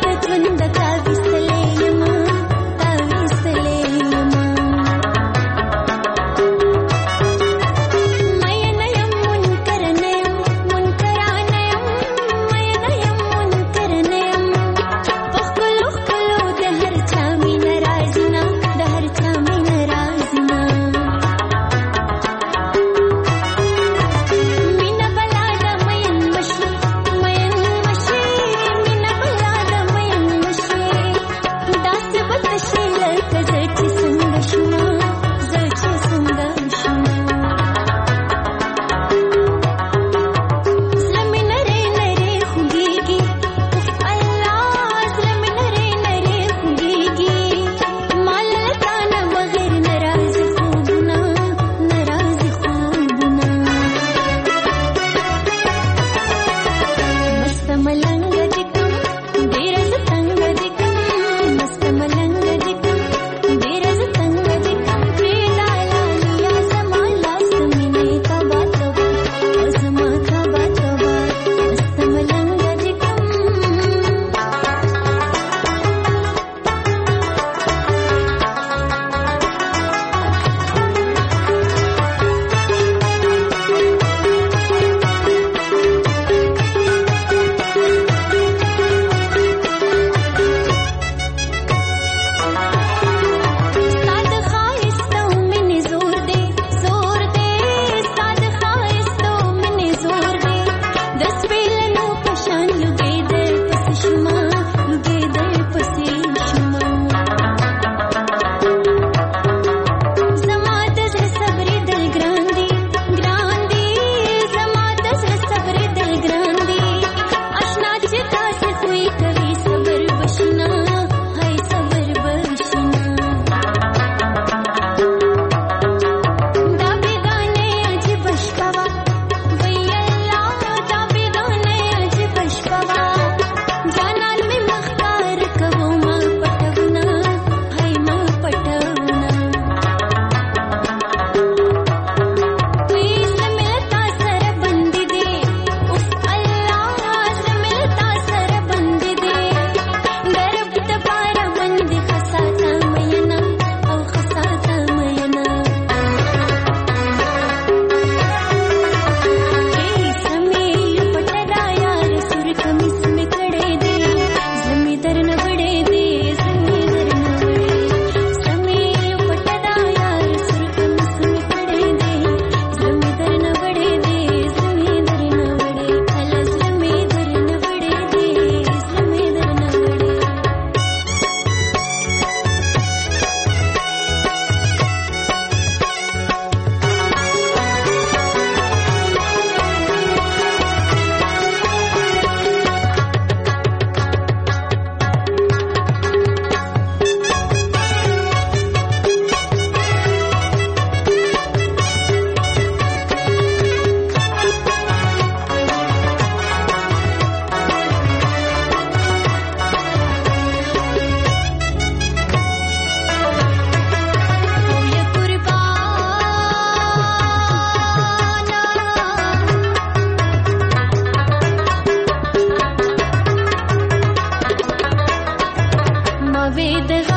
وې د